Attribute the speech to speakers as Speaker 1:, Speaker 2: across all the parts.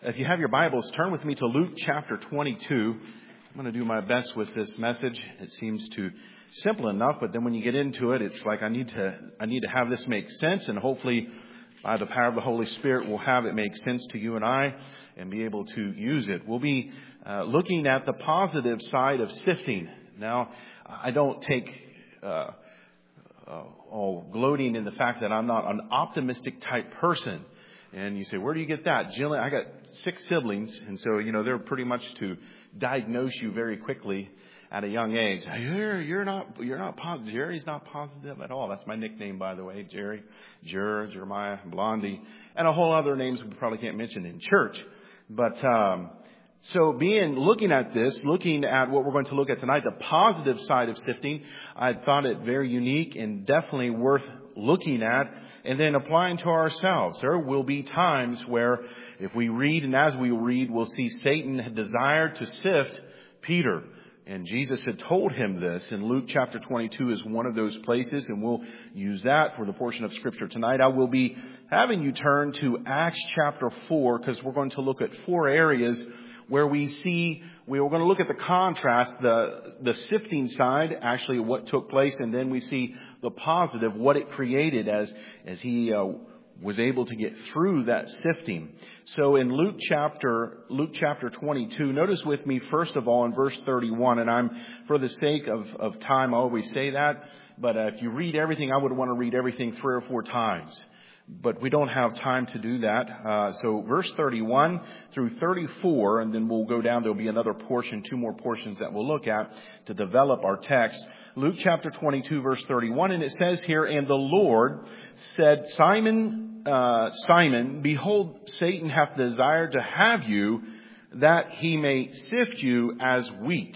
Speaker 1: If you have your Bibles, turn with me to Luke chapter 22. I'm going to do my best with this message. It seems simple enough, but then when you get into it, it's like I need to have this make sense, and hopefully by the power of the Holy Spirit, we'll have it make sense to you and I and be able to use it. We'll be looking at the positive side of sifting. Now, I don't take all gloating in the fact that I'm not an optimistic type person. And you say, where do you get that? Jillian, I got 6 siblings. And so, they're pretty much to diagnose you very quickly at a young age. You're not positive. Jerry's not positive at all. That's my nickname, by the way. Jerry, Jeremiah, Blondie, and a whole other names we probably can't mention in church. But, so looking at what we're going to look at tonight, the positive side of sifting, I thought it very unique and definitely worth looking at and then applying to ourselves. There will be times where if we read and as we read, we'll see Satan had desired to sift Peter. And Jesus had told him this, and Luke chapter 22 is one of those places, and we'll use that for the portion of Scripture tonight. I will be having you turn to Acts chapter 4, because we're going to look at 4 areas where we're going to look at the contrast, the sifting side, actually what took place, and then we see the positive, what it created as he was able to get through that sifting. So in Luke chapter 22, notice with me first of all in verse 31, and for the sake of time, I always say that, but if you read everything, I would want to read everything 3 or 4 times. But we don't have time to do that. So verse 31 through 34, and then we'll go down. There'll be another portion, 2 more portions that we'll look at to develop our text. Luke chapter 22, verse 31, and it says here, "And the Lord said, Simon, Simon, behold, Satan hath desired to have you, that he may sift you as wheat."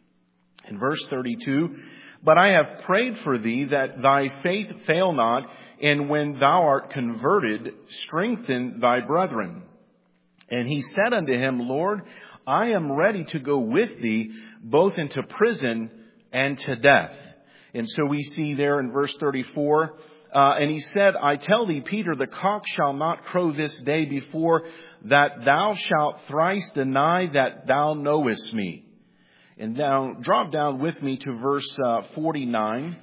Speaker 1: In verse 32, "But I have prayed for thee that thy faith fail not, and when thou art converted, strengthen thy brethren. And he said unto him, Lord, I am ready to go with thee both into prison and to death." And so we see there in verse 34, "And he said, I tell thee, Peter, the cock shall not crow this day before that thou shalt thrice deny that thou knowest me." And now drop down with me to verse 49.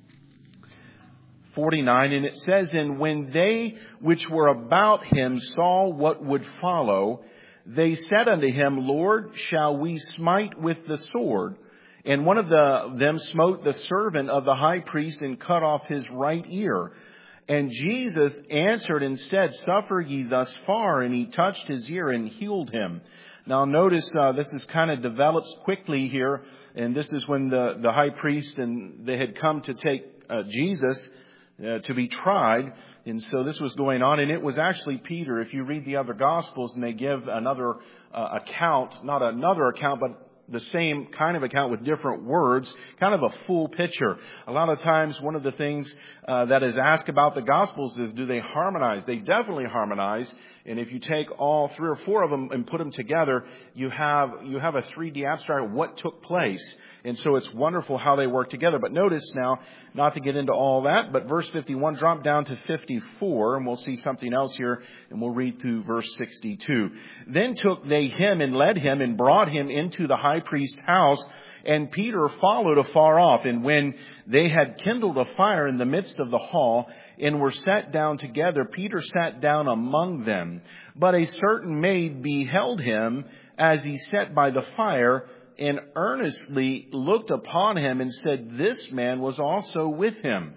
Speaker 1: 49, and it says, "And when they which were about him saw what would follow, they said unto him, Lord, shall we smite with the sword? And one of them smote the servant of the high priest and cut off his right ear. And Jesus answered and said, Suffer ye thus far. And he touched his ear and healed him." Now notice this is kind of develops quickly here, and this is when the high priest and they had come to take Jesus to be tried, and so this was going on, and it was actually Peter. If you read the other Gospels, and they give another account, not another account, but the same kind of account with different words, kind of a full picture. A lot of times, one of the things that is asked about the Gospels is, do they harmonize? They definitely harmonize. And if you take all 3 or 4 of them and put them together, you have a 3D abstract of what took place. And so it's wonderful how they work together. But notice now, not to get into all that, but verse 51, drop down to 54, and we'll see something else here, and we'll read through verse 62. "Then took they him and led him and brought him into the high priest's house, and Peter followed afar off. And when they had kindled a fire in the midst of the hall, and were sat down together, Peter sat down among them. But a certain maid beheld him as he sat by the fire, and earnestly looked upon him, and said, This man was also with him.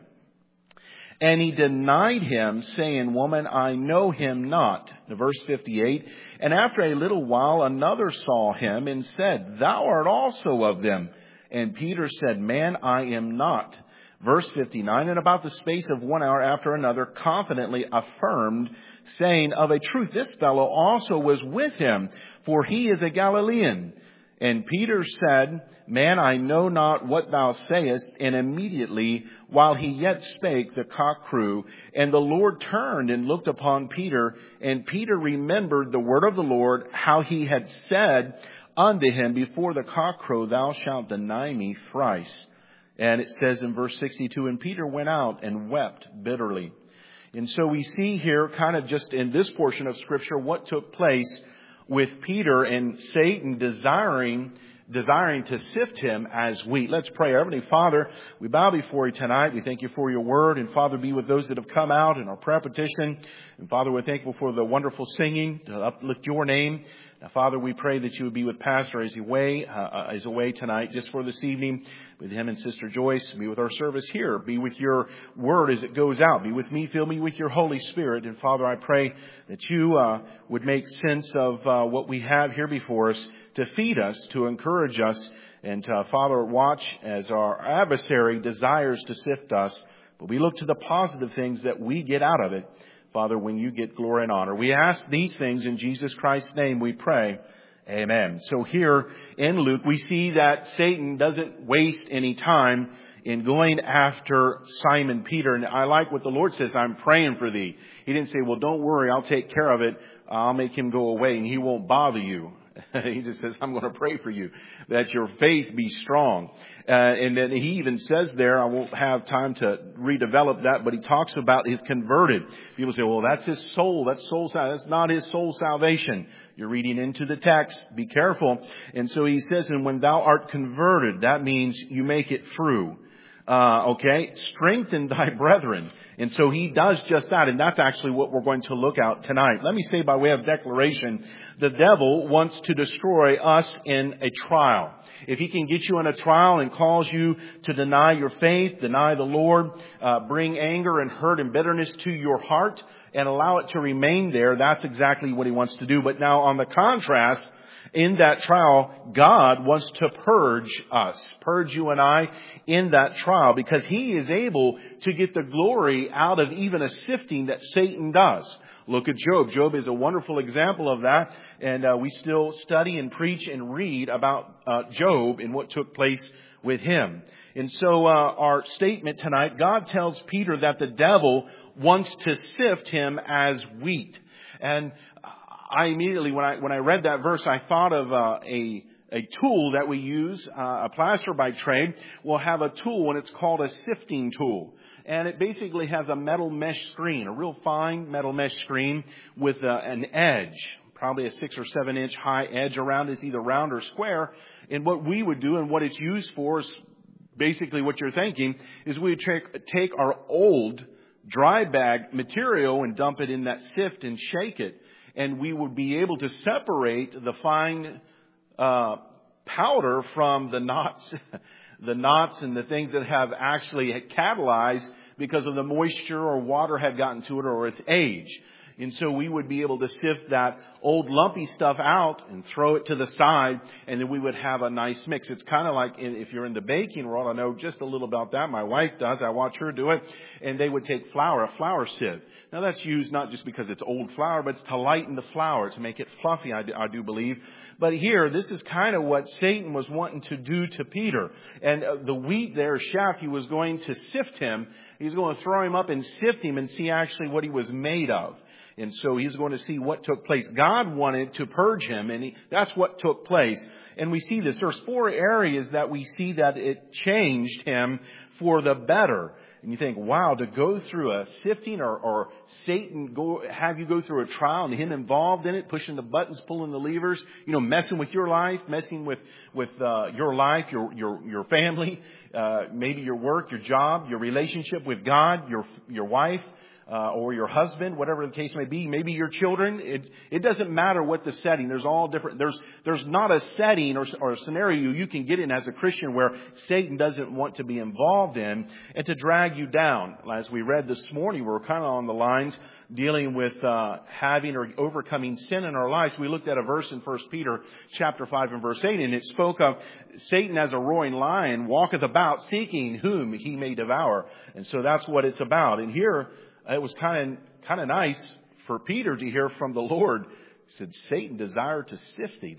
Speaker 1: And he denied him, saying, Woman, I know him not." Verse 58, "And after a little while another saw him, and said, Thou art also of them. And Peter said, Man, I am not." Verse 59, "And about the space of 1 hour after another confidently affirmed, saying, Of a truth this fellow also was with him, for he is a Galilean. And Peter said, Man, I know not what thou sayest. And immediately, while he yet spake, the cock crew. And the Lord turned and looked upon Peter. And Peter remembered the word of the Lord, how he had said unto him, Before the cock crow, thou shalt deny me thrice." And it says in verse 62, "And Peter went out and wept bitterly." And so we see here, kind of just in this portion of Scripture, what took place with Peter and Satan desiring to sift him as wheat. Let's pray. Heavenly Father, we bow before you tonight. We thank you for your word. And Father, be with those that have come out in our prayer petition. And Father, we're thankful for the wonderful singing to uplift your name. Now, Father, we pray that you would be with Pastor as he is away tonight just for this evening, with him and Sister Joyce. Be with our service here. Be with your word as it goes out. Be with me. Fill me with your Holy Spirit. And Father, I pray that you would make sense of what we have here before us to feed us, to encourage us. And Father, watch as our adversary desires to sift us. But we look to the positive things that we get out of it. Father, when you get glory and honor. We ask these things in Jesus Christ's name we pray. Amen. So here in Luke, we see that Satan doesn't waste any time in going after Simon Peter. And I like what the Lord says, I'm praying for thee. He didn't say, well, don't worry, I'll take care of it. I'll make him go away and he won't bother you. He just says, I'm going to pray for you, that your faith be strong. And then he even says there, I won't have time to redevelop that, but he talks about his converted. People say, well, that's his soul. That's not his soul salvation. You're reading into the text. Be careful. And so he says, and when thou art converted, that means you make it through. Strengthen thy brethren. And so he does just that. And that's actually what we're going to look at tonight. Let me say by way of declaration, the devil wants to destroy us in a trial. If he can get you in a trial and cause you to deny your faith, deny the Lord, bring anger and hurt and bitterness to your heart and allow it to remain there, that's exactly what he wants to do. But now on the contrast, in that trial, God wants to purge us, purge you and I in that trial, because he is able to get the glory out of even a sifting that Satan does. Look at Job. Job is a wonderful example of that. And we still study and preach and read about Job and what took place with him. And so our statement tonight, God tells Peter that the devil wants to sift him as wheat. And I immediately, when I read that verse, I thought of a tool that we use. A plasterer by trade will have a tool, and it's called a sifting tool. And it basically has a metal mesh screen, a real fine metal mesh screen with an edge, probably a 6 or 7 inch high edge around it. It's either round or square. And what we would do and what it's used for is basically what you're thinking is we would take our old dry bag material and dump it in that sift and shake it. And we would be able to separate the fine powder from the knots and the things that have actually catalyzed because of the moisture or water had gotten to it or its age. And so we would be able to sift that old lumpy stuff out and throw it to the side, and then we would have a nice mix. It's kind of like if you're in the baking world, I know just a little about that. My wife does. I watch her do it. And they would take a flour sieve. Now that's used not just because it's old flour, but it's to lighten the flour, to make it fluffy, I do believe. But here, this is kind of what Satan was wanting to do to Peter. And the wheat there, chaff, he was going to sift him. He's going to throw him up and sift him and see actually what he was made of. And so he's going to see what took place. God wanted to purge him, and that's what took place. And we see this. There's 4 areas that we see that it changed him for the better. And you think, wow, to go through a sifting or Satan have you go through a trial and him involved in it, pushing the buttons, pulling the levers, messing with your life, messing with your life, your family, maybe your work, your job, your relationship with God, your wife. Or your husband, whatever the case may be, maybe your children. It doesn't matter what the setting. There's all different. There's not a setting or a scenario you can get in as a Christian where Satan doesn't want to be involved in and to drag you down. As we read this morning, we're kind of on the lines dealing with having or overcoming sin in our lives. We looked at a verse in 1 Peter chapter 5 and verse 8, and it spoke of Satan as a roaring lion walketh about seeking whom he may devour. And so that's what it's about. And here, it was kind of nice for Peter to hear from the Lord. He said, Satan desired to sift thee,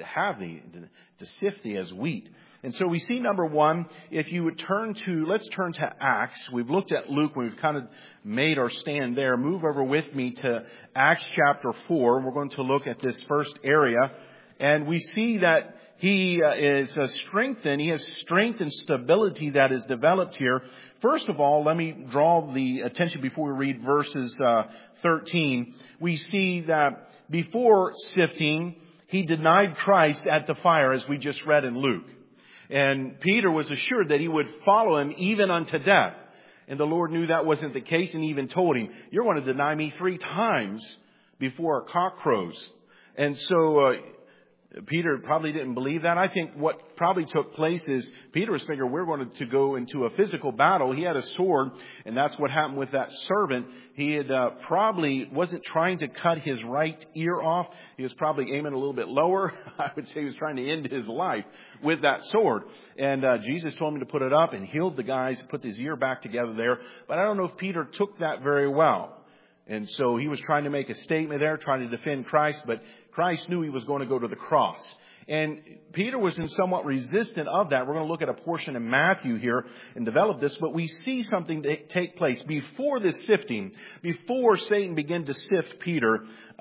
Speaker 1: to sift thee as wheat. And so we see number one, if you would let's turn to Acts. We've looked at Luke. We've kind of made our stand there. Move over with me to Acts chapter 4. We're going to look at this first area. And we see that he is strengthened. He has strength and stability that is developed here. First of all, let me draw the attention before we read verses 13. We see that before sifting, he denied Christ at the fire, as we just read in Luke. And Peter was assured that he would follow him even unto death. And the Lord knew that wasn't the case and even told him, you're going to deny me 3 times before a cock crows. And so Peter probably didn't believe that. I think what probably took place is Peter was thinking, we're going to go into a physical battle. He had a sword, and that's what happened with that servant. He had probably wasn't trying to cut his right ear off. He was probably aiming a little bit lower. I would say he was trying to end his life with that sword. And Jesus told him to put it up and healed the guys, put his ear back together there. But I don't know if Peter took that very well. And so he was trying to make a statement there, trying to defend Christ, but Christ knew he was going to go to the cross. And Peter was in somewhat resistant of that. We're going to look at a portion in Matthew here and develop this, but we see something take place. Before this sifting, before Satan began to sift Peter,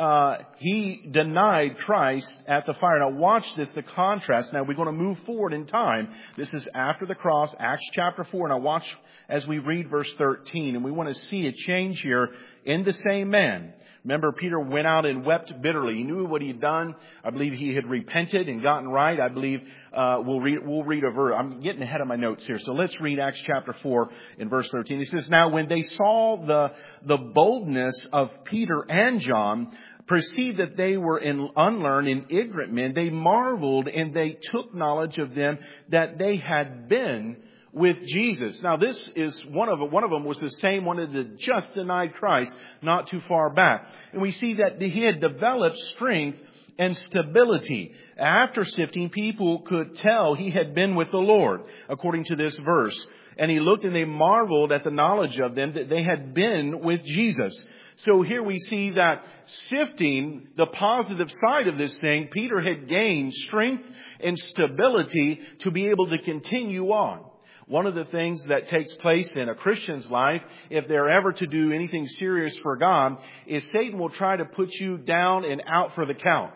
Speaker 1: he denied Christ at the fire. Now watch this, the contrast. Now we're going to move forward in time. This is after the cross, Acts chapter 4. Now watch as we read verse 13, and we want to see a change here in the same man. Remember, Peter went out and wept bitterly. He knew what he had done. I believe he had repented and gotten right. I believe we'll read a verse. I'm getting ahead of my notes here. So let's read Acts chapter 4 in verse 13. It says, now when they saw the boldness of Peter and John, perceived that they were unlearned and ignorant men, they marveled and they took knowledge of them that they had been with Jesus. Now this is one of them was the same one that had just denied Christ not too far back. And we see that he had developed strength and stability. After sifting, people could tell he had been with the Lord, according to this verse. And he looked and they marveled at the knowledge of them that they had been with Jesus. So here we see that sifting, the positive side of this thing, Peter had gained strength and stability to be able to continue on. One of the things that takes place in a Christian's life, if they're ever to do anything serious for God, is Satan will try to put you down and out for the count.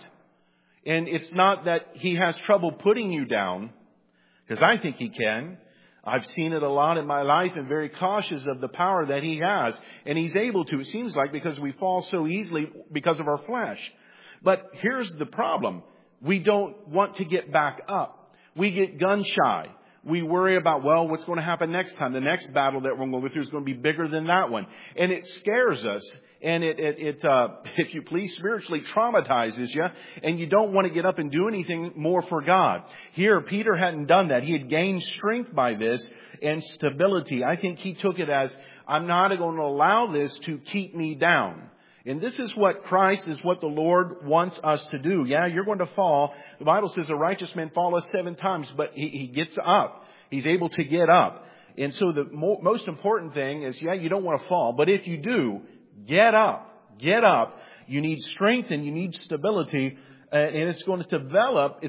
Speaker 1: And it's not that he has trouble putting you down, because I think he can. I've seen it a lot in my life and very cautious of the power that he has. And he's able to, it seems like, because we fall so easily because of our flesh. But here's the problem. We don't want to get back up. We get gun shy. We worry about, well, what's going to happen next time? The next battle that we're going to go through is going to be bigger than that one. And it scares us. And it if you please, spiritually traumatizes you. And you don't want to get up and do anything more for God. Here, Peter hadn't done that. He had gained strength by this and stability. I think he took it as, I'm not going to allow this to keep me down. And this is what Christ is what the Lord wants us to do. Yeah, you're going to fall. The Bible says a righteous man falleth 7 times, but he gets up. He's able to get up. And so the most important thing is, yeah, you don't want to fall. But if you do, get up. Get up. You need strength and you need stability. And it's going to develop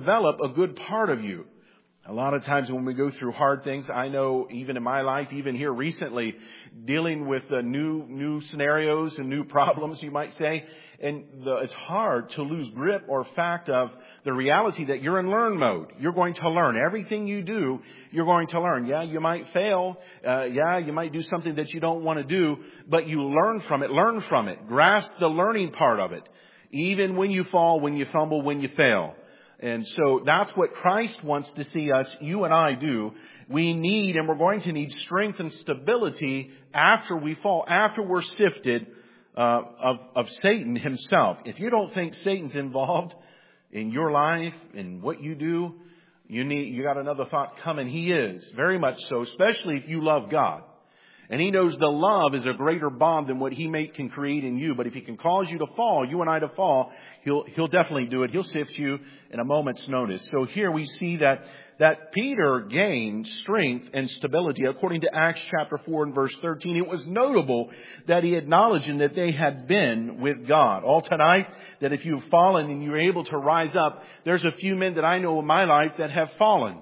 Speaker 1: a good part of you. A lot of times when we go through hard things, I know even in my life, even here recently, dealing with new scenarios and new problems, you might say, and it's hard to lose grip or fact of the reality that you're in learn mode. You're going to learn. Everything you do, you're going to learn. Yeah, you might fail. Yeah, you might do something that you don't want to do, but you learn from it. Learn from it. Grasp the learning part of it. Even when you fall, when you fumble, when you fail. And so that's what Christ wants to see us, you and I, do. We need, and we're going to need, strength and stability after we fall, after we're sifted of Satan himself. If you don't think Satan's involved in your life, in what you do, you got another thought coming. He is, very much so, especially if you love God. And he knows the love is a greater bond than what he can create in you. But if he can cause you to fall, you and I to fall, he'll definitely do it. He'll sift you in a moment's notice. So here we see that Peter gained strength and stability. According to Acts chapter 4 and verse 13, it was notable that he acknowledged and that they had been with God. All tonight, that if you've fallen and you're able to rise up, there's a few men that I know in my life that have fallen.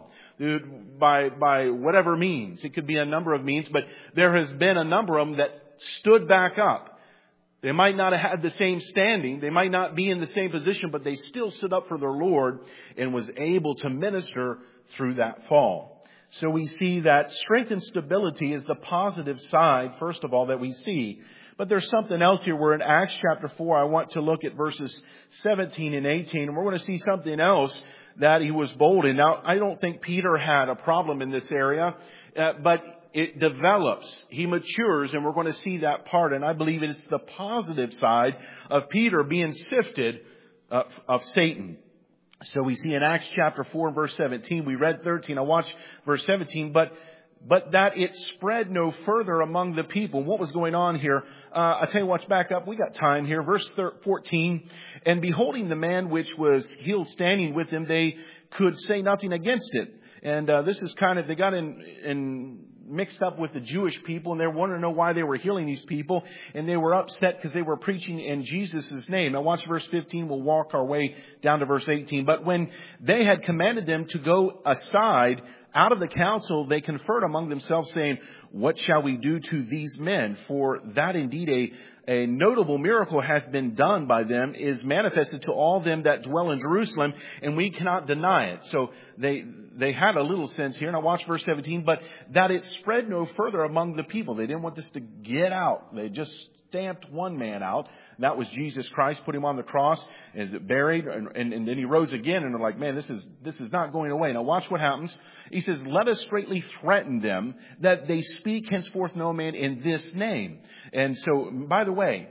Speaker 1: By whatever means. It could be a number of means, but there has been a number of them that stood back up. They might not have had the same standing. They might not be in the same position, but they still stood up for their Lord and was able to minister through that fall. So we see that strength and stability is the positive side, first of all, that we see. But there's something else here. We're in Acts chapter 4. I want to look at verses 17 and 18. And we're going to see something else that he was bold in. Now, I don't think Peter had a problem in this area, but it develops. He matures, and we're going to see that part. And I believe it's the positive side of Peter being sifted of Satan. So we see in Acts chapter 4, verse 17, we read 13. I watch verse 17, but that it spread no further among the people. What was going on here? I'll tell you what's back up. We got time here. Verse 14. And beholding the man which was healed standing with him, they could say nothing against it. And this is kind of, they got in mixed up with the Jewish people, and they wanted to know why they were healing these people. And they were upset because they were preaching in Jesus' name. Now watch verse 15. We'll walk our way down to verse 18. But when they had commanded them to go aside out of the council, they conferred among themselves, saying, what shall we do to these men? For that indeed a notable miracle hath been done by them, is manifested to all them that dwell in Jerusalem, and we cannot deny it. So they had a little sense here. Now watch verse 17. But that it spread no further among the people. They didn't want this to get out. They just stamped one man out. And that was Jesus Christ. Put him on the cross, is buried, and then he rose again. And they're like, man, this is not going away. Now watch what happens. He says, let us straightly threaten them that they speak henceforth no man in this name. And so, by the way,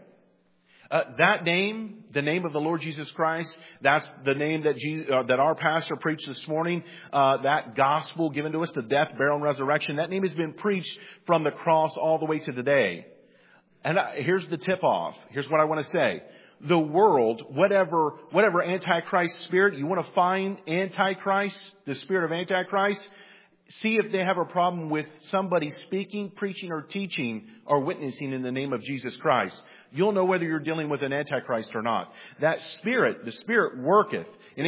Speaker 1: that name, the name of the Lord Jesus Christ, that's the name that our pastor preached this morning. That gospel given to us, the death, burial, and resurrection, that name has been preached from the cross all the way to today. And here's the tip-off. Here's what I want to say. The world, whatever Antichrist spirit, you want to find Antichrist, the spirit of Antichrist, see if they have a problem with somebody speaking, preaching, or teaching, or witnessing in the name of Jesus Christ. You'll know whether you're dealing with an Antichrist or not. That spirit, the spirit worketh. And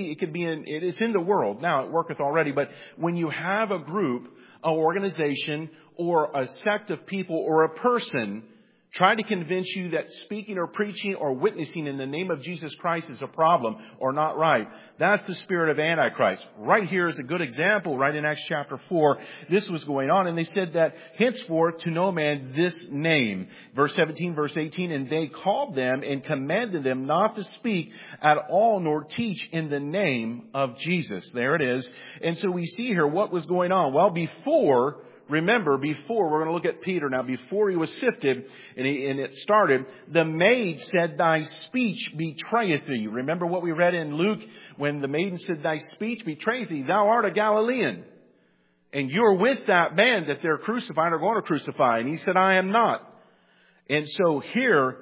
Speaker 1: it's in the world. Now it worketh already. But when you have a group, an organization, or a sect of people, or a person trying to convince you that speaking or preaching or witnessing in the name of Jesus Christ is a problem or not right, that's the spirit of Antichrist. Right here is a good example, right in Acts chapter 4. This was going on, and they said that henceforth to no man this name. Verse 17, verse 18, and they called them and commanded them not to speak at all nor teach in the name of Jesus. There it is. And so we see here what was going on. Well, Remember, before, we're going to look at Peter now, before he was sifted and it started, the maid said, thy speech betrayeth thee. Remember what we read in Luke when the maiden said, thy speech betrayeth thee. Thou art a Galilean. And you're with that man that they're crucifying or going to crucify. And he said, I am not. And so here,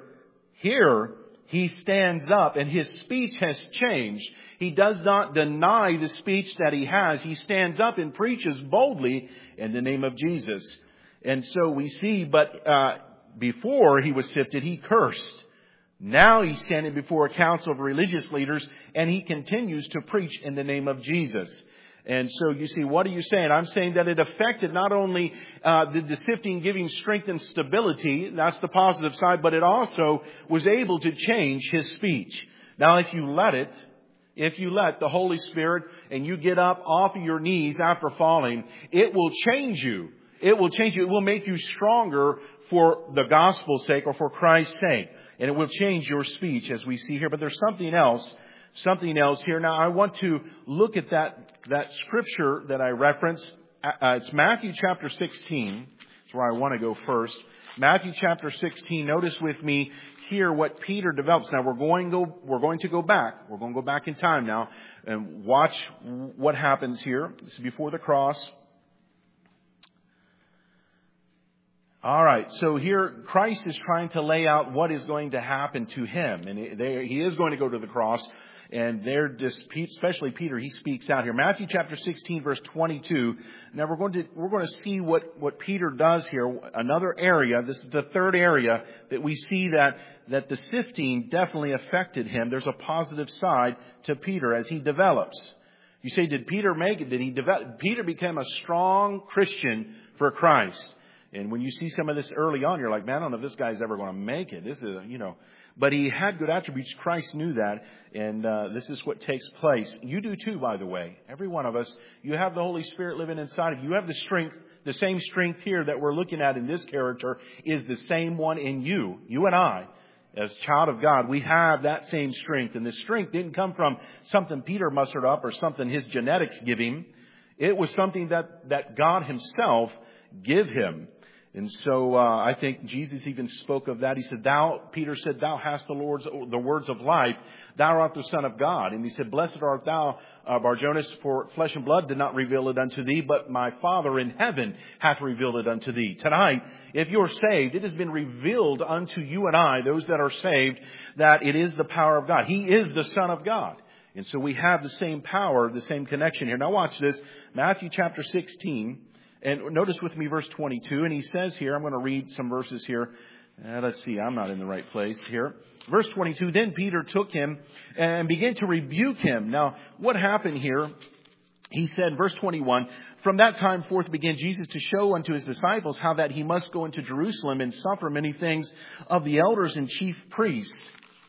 Speaker 1: he stands up and his speech has changed. He does not deny the speech that he has. He stands up and preaches boldly in the name of Jesus. And so we see, but before he was sifted, he cursed. Now he's standing before a council of religious leaders and he continues to preach in the name of Jesus. And so you see, what are you saying? I'm saying that it affected not only the sifting giving strength and stability, that's the positive side, but it also was able to change his speech. Now if you let the Holy Spirit and you get up off of your knees after falling, it will change you. It will change you. It will make you stronger for the gospel's sake or for Christ's sake. And it will change your speech as we see here. But there's something else here. Now I want to look at that scripture that I referenced. It's Matthew chapter 16. That's where I want to go first. Matthew chapter 16. Notice with me here what Peter develops. Now we're going to go back. We're going to go back in time now and watch what happens here. This is before the cross. All right. So here Christ is trying to lay out what is going to happen to him. And he is going to go to the cross. And especially Peter, he speaks out here. Matthew chapter 16, verse 22. Now we're going to see what Peter does here. Another area. This is the third area that we see that the sifting definitely affected him. There's a positive side to Peter as he develops. You say, did Peter make it? Did he develop? Peter became a strong Christian for Christ. And when you see some of this early on, you're like, man, I don't know if this guy's ever going to make it. This is, But he had good attributes. Christ knew that. And this is what takes place. You do too, by the way. Every one of us. You have the Holy Spirit living inside of you. You have the strength the same strength here that we're looking at in this character is the same one in you. You and I, as child of God, we have that same strength. And the strength didn't come from something Peter mustered up or something his genetics give him. It was something that God himself give him. And so I think Jesus even spoke of that. He said, Peter said, thou hast the words of life. Thou art the Son of God. And he said, blessed art thou, Bar-Jonas, for flesh and blood did not reveal it unto thee, but my Father in heaven hath revealed it unto thee. Tonight, if you're saved, it has been revealed unto you and I, those that are saved, that it is the power of God. He is the Son of God. And so we have the same power, the same connection here. Now watch this. Matthew chapter 16. And notice with me verse 22, and he says here, I'm going to read some verses here. Let's see, I'm not in the right place here. Verse 22, then Peter took him and began to rebuke him. Now, what happened here? He said, verse 21, from that time forth began Jesus to show unto his disciples how that he must go into Jerusalem and suffer many things of the elders and chief priests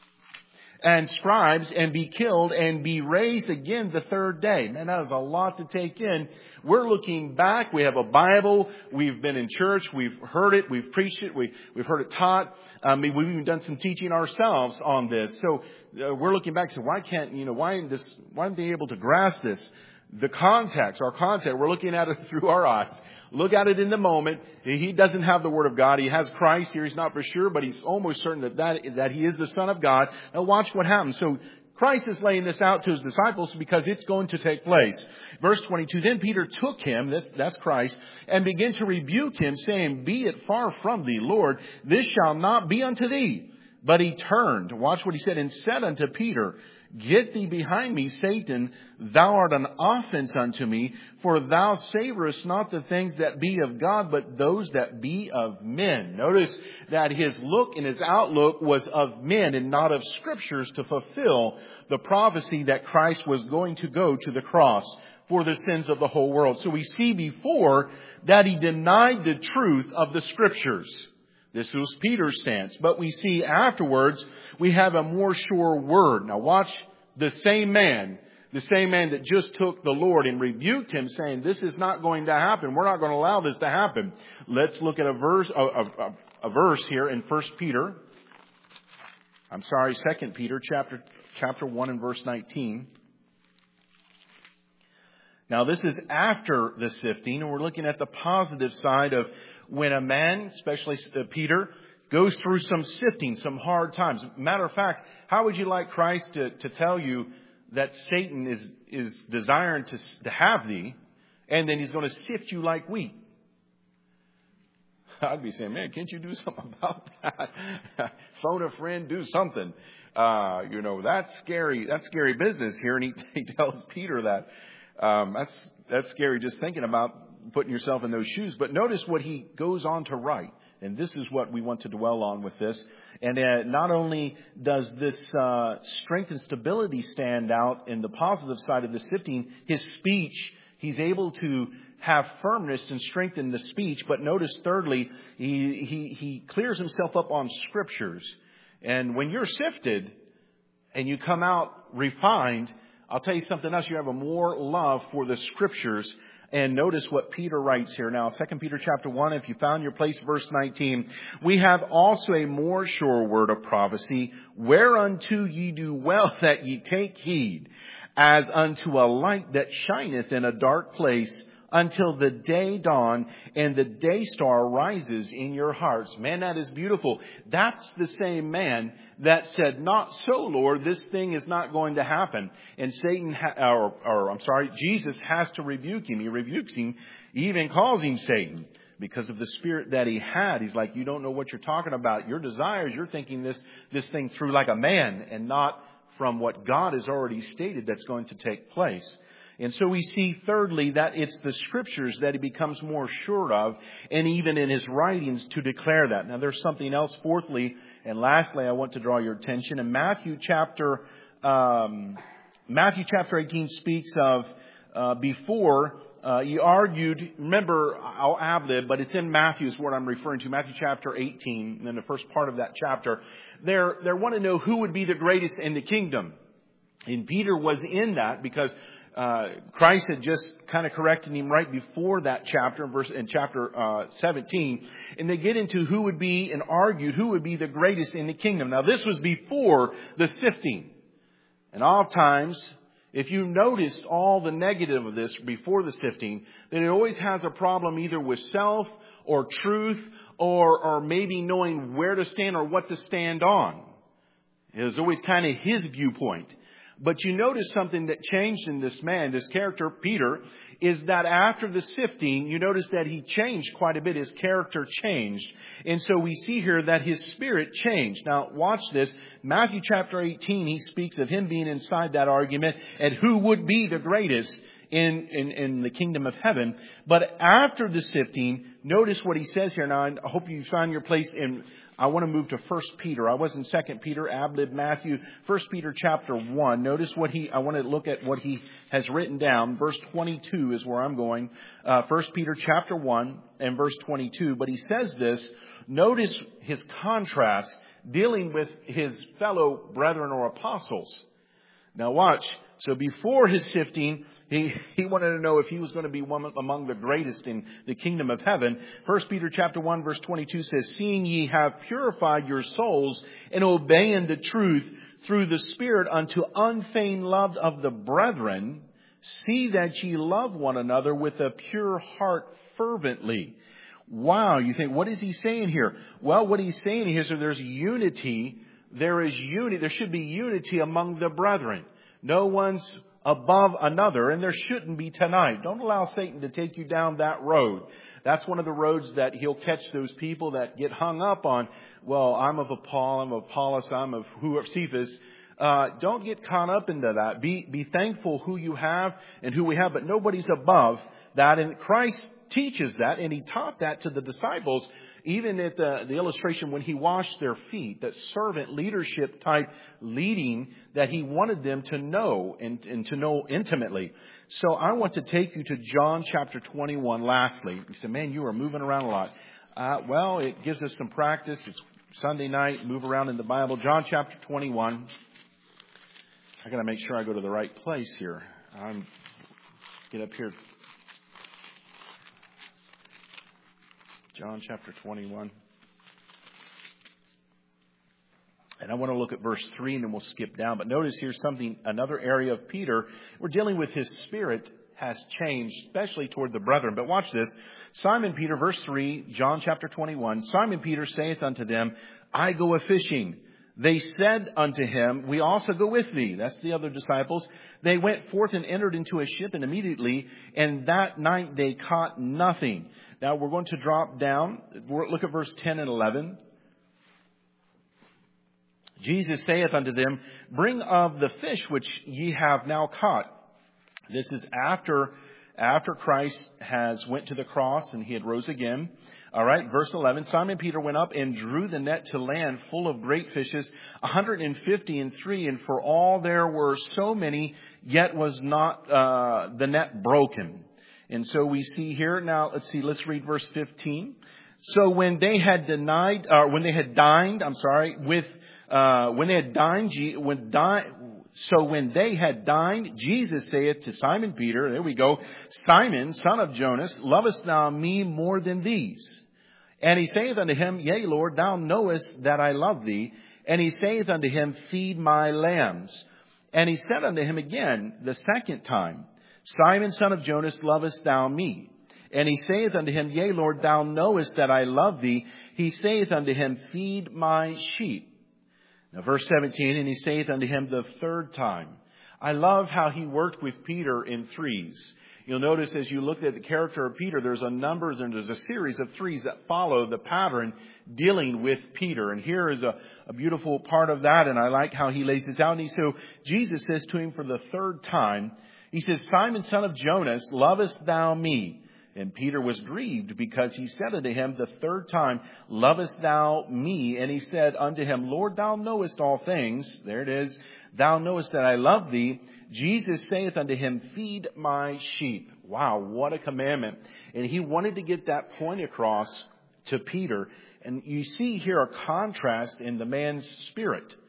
Speaker 1: and scribes, and be killed and be raised again the third day. Man, that is a lot to take in. We're looking back. We have a Bible. We've been in church. We've heard it. We've preached it. We've heard it taught. We've even done some teaching ourselves on this. So we're looking back and say, why aren't they able to grasp this? The context, our context, we're looking at it through our eyes. Look at it in the moment. He doesn't have the Word of God. He has Christ here. He's not for sure, but he's almost certain that He is the Son of God. Now watch what happens. So Christ is laying this out to His disciples because it's going to take place. Verse 22, then Peter took him, that's Christ, and began to rebuke him, saying, be it far from thee, Lord, this shall not be unto thee. But he turned, watch what he said, and said unto Peter, get thee behind me, Satan, thou art an offense unto me, for thou savorest not the things that be of God, but those that be of men. Notice that his look and his outlook was of men and not of scriptures to fulfill the prophecy that Christ was going to go to the cross for the sins of the whole world. So we see before that he denied the truth of the scriptures. This was Peter's stance. But we see afterwards, we have a more sure word. Now watch the same man that just took the Lord and rebuked him, saying, this is not going to happen. We're not going to allow this to happen. Let's look at a verse here in 2 Peter, chapter 1 and verse 19. Now this is after the sifting, and we're looking at the positive side of when a man, especially Peter, goes through some sifting, some hard times. Matter of fact, how would you like Christ to tell you that Satan is desiring to have thee, and then he's going to sift you like wheat? I'd be saying, man, can't you do something about that? Phone a friend, do something. That's scary. That's scary business here. And he tells Peter that. That's scary just thinking about putting yourself in those shoes. But notice what he goes on to write. And this is what we want to dwell on with this. And not only does this strength and stability stand out in the positive side of the sifting, his speech, he's able to have firmness and strength in the speech. But notice thirdly, he clears himself up on scriptures. And when you're sifted and you come out refined, I'll tell you something else. You have a more love for the scriptures. And notice what Peter writes here now. 2 Peter chapter 1, if you found your place, verse 19. We have also a more sure word of prophecy, whereunto ye do well that ye take heed, as unto a light that shineth in a dark place, until the day dawn and the day star rises in your hearts. Man, that is beautiful. That's the same man that said, not so, Lord, this thing is not going to happen. And Jesus has to rebuke him. He rebukes him. He even calls him Satan because of the spirit that he had. He's like, you don't know what you're talking about. Your desires, you're thinking this thing through like a man and not from what God has already stated that's going to take place. And so we see thirdly that it's the scriptures that he becomes more sure of, and even in his writings to declare that. Now there's something else fourthly and lastly I want to draw your attention. In Matthew chapter 18 speaks of before he argued, remember, I'll ad-lib, but it's in Matthew is what I'm referring to, Matthew chapter 18, and then the first part of that chapter. They want to know who would be the greatest in the kingdom. And Peter was in that because Christ had just kind of corrected him right before that chapter, in chapter 17. And they get into who would be, and argued who would be the greatest in the kingdom. Now this was before the sifting. And oftentimes, if you noticed all the negative of this before the sifting, then it always has a problem either with self or truth or maybe knowing where to stand or what to stand on. It was always kind of his viewpoint. But you notice something that changed in this man, this character, Peter, is that after the sifting, you notice that he changed quite a bit. His character changed. And so we see here that his spirit changed. Now, watch this. Matthew chapter 18, he speaks of him being inside that argument and who would be the greatest in the kingdom of heaven. But after the sifting, notice what he says here. Now, I hope you find your place in... I want to move to 1 Peter. I was in 2 Peter, Ablib, Matthew. 1 Peter chapter 1. Notice I want to look at what he has written down. Verse 22 is where I'm going. 1 Peter chapter 1 and verse 22. But he says this. Notice his contrast dealing with his fellow brethren or apostles. Now watch. So before his sifting, he wanted to know if he was going to be one among the greatest in the kingdom of heaven. 1 Peter chapter 1 verse 22 says, seeing ye have purified your souls in obeying the truth through the Spirit unto unfeigned love of the brethren, see that ye love one another with a pure heart fervently. Wow, you think, what is he saying here? Well, what he's saying here is that there's unity. There is unity. There should be unity among the brethren. No one's above another, and there shouldn't be tonight. Don't allow Satan to take you down that road. That's one of the roads that he'll catch those people that get hung up on. Well, I'm of Paul, I'm of Apollos, I'm of Cephas. Don't get caught up into that. Be thankful who you have and who we have, but nobody's above that. And Christ teaches that, and he taught that to the disciples, even at the illustration when he washed their feet, that servant leadership type leading that he wanted them to know and to know intimately. So I want to take you to John chapter 21 lastly. You say, man, you are moving around a lot. Well, it gives us some practice. It's Sunday night, move around in the Bible. John chapter 21. I got to make sure I go to the right place here. Get up here. John chapter 21. And I want to look at verse 3 and then we'll skip down. But notice here's another area of Peter. We're dealing with his spirit has changed, especially toward the brethren. But watch this. Simon Peter, verse 3, John chapter 21. Simon Peter saith unto them, I go a-fishing. They said unto him, we also go with thee. That's the other disciples. They went forth and entered into a ship, and immediately, and that night they caught nothing. Now we're going to drop down. Look at verse 10 and 11. Jesus saith unto them, bring of the fish which ye have now caught. This is after Christ has went to the cross and he had rose again. All right, verse 11, Simon Peter went up and drew the net to land full of great fishes, 153, and for all there were so many, yet was not the net broken. And so we see here, now let's read verse 15. So when they had dined, Jesus saith to Simon Peter, there we go, Simon, son of Jonas, lovest thou me more than these? And he saith unto him, Yea, Lord, thou knowest that I love thee. And he saith unto him, Feed my lambs. And he said unto him again the second time, Simon, son of Jonas, lovest thou me? And he saith unto him, Yea, Lord, thou knowest that I love thee. He saith unto him, Feed my sheep. Now verse 17, and he saith unto him the third time. I love how he worked with Peter in threes. You'll notice as you look at the character of Peter, there's a series of threes that follow the pattern dealing with Peter. And here is a beautiful part of that, and I like how he lays this out. And so Jesus says to him for the third time, he says, Simon, son of Jonas, lovest thou me? And Peter was grieved because he said unto him the third time, Lovest thou me? And he said unto him, Lord, thou knowest all things. There it is. Thou knowest that I love thee. Jesus saith unto him, Feed my sheep. Wow, what a commandment. And he wanted to get that point across to Peter. And you see here a contrast in the man's spirit.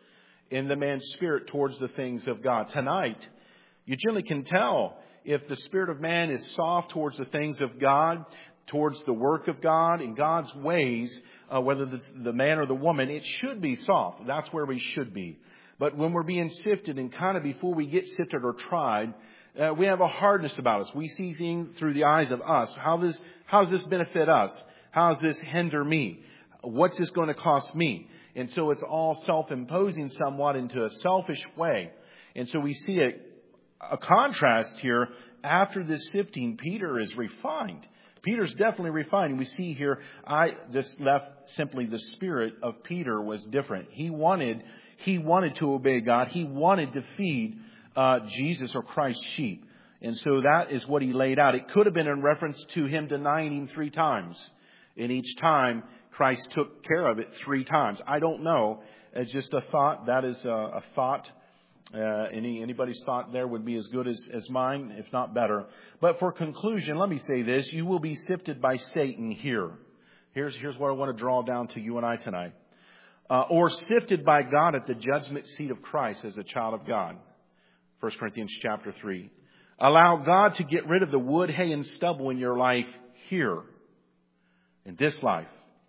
Speaker 1: in the man's spirit towards the things of God. Tonight, you generally can tell if the spirit of man is soft towards the things of God, towards the work of God and God's ways, whether the man or the woman, it should be soft. That's where we should be. But when we're being sifted and kind of before we get sifted or tried, we have a hardness about us. We see things through the eyes of us. How does this benefit us? How does this hinder me? What's this going to cost me? And so it's all self-imposing somewhat into a selfish way. And so we see a contrast here. After this sifting, Peter is refined. Peter's definitely refined. We see here, I just left simply the spirit of Peter was different. He wanted to obey God. He wanted to feed Jesus or Christ's sheep. And so that is what he laid out. It could have been in reference to him denying him 3 times. And each time, Christ took care of it 3 times. I don't know. It's just a thought. That is a thought. Anybody's thought there would be as good as mine, if not better. But for conclusion, let me say this. You will be sifted by Satan here. Here's what I want to draw down to you and I tonight. Or sifted by God at the judgment seat of Christ as a child of God. 1 Corinthians chapter 3. Allow God to get rid of the wood, hay, and stubble in your life here. In this life.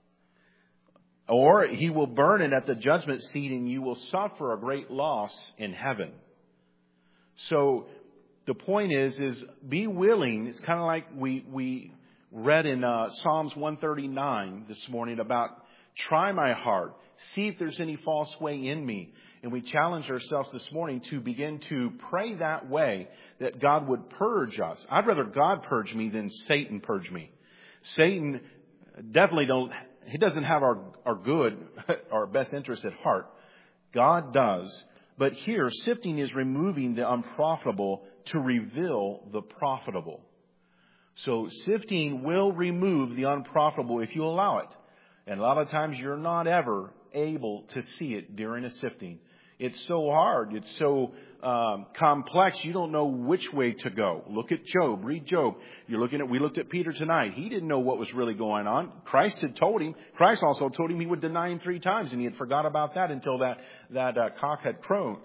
Speaker 1: Or he will burn it at the judgment seat and you will suffer a great loss in heaven. So the point is be willing. It's kind of like we read in Psalms 139 this morning about try my heart. See if there's any false way in me. And we challenge ourselves this morning to begin to pray that way, that God would purge us. I'd rather God purge me than Satan purge me. Satan definitely he doesn't have our good, our best interest at heart. God does. But here, sifting is removing the unprofitable to reveal the profitable. So sifting will remove the unprofitable if you allow it. And a lot of times you're not ever able to see it during a sifting. It's so hard. It's so complex. You don't know which way to go. Look at Job. Read Job. We looked at Peter tonight. He didn't know what was really going on. Christ had told him. Christ also told him he would deny him 3 times, and he had forgot about that until that cock had crowed.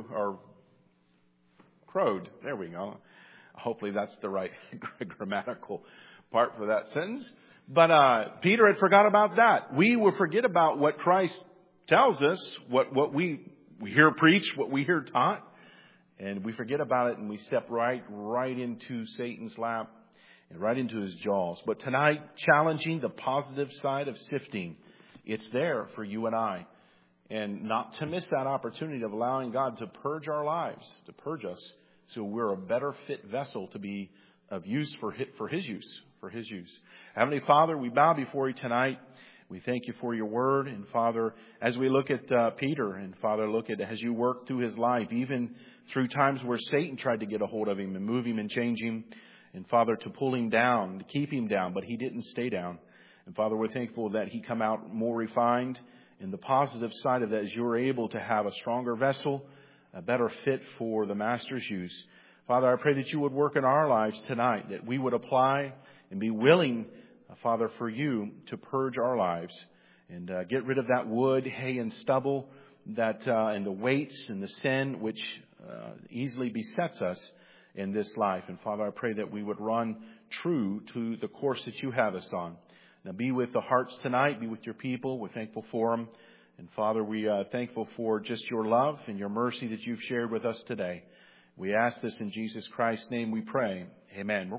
Speaker 1: There we go. Hopefully that's the right grammatical part for that sentence. But Peter had forgot about that. We will forget about what Christ tells us, what we hear preached, what we hear taught, and we forget about it and we step right into Satan's lap and right into his jaws. But tonight, challenging the positive side of sifting. It's there for you and I. And not to miss that opportunity of allowing God to purge our lives, to purge us, so we're a better fit vessel to be of use for His use. Heavenly Father, we bow before you tonight. We thank you for your word. And Father, as we look at Peter, and Father, look at as you work through his life, even through times where Satan tried to get a hold of him and move him and change him. And Father, to pull him down, to keep him down, but he didn't stay down. And Father, we're thankful that he come out more refined. And the positive side of that is you're able to have a stronger vessel, a better fit for the Master's use. Father, I pray that you would work in our lives tonight, that we would apply and be willing, Father, for you to purge our lives and get rid of that wood, hay, and stubble, and the weights and the sin which easily besets us in this life. And Father, I pray that we would run true to the course that you have us on. Now be with the hearts tonight. Be with your people. We're thankful for them. And Father, we are thankful for just your love and your mercy that you've shared with us today. We ask this in Jesus Christ's name we pray. Amen.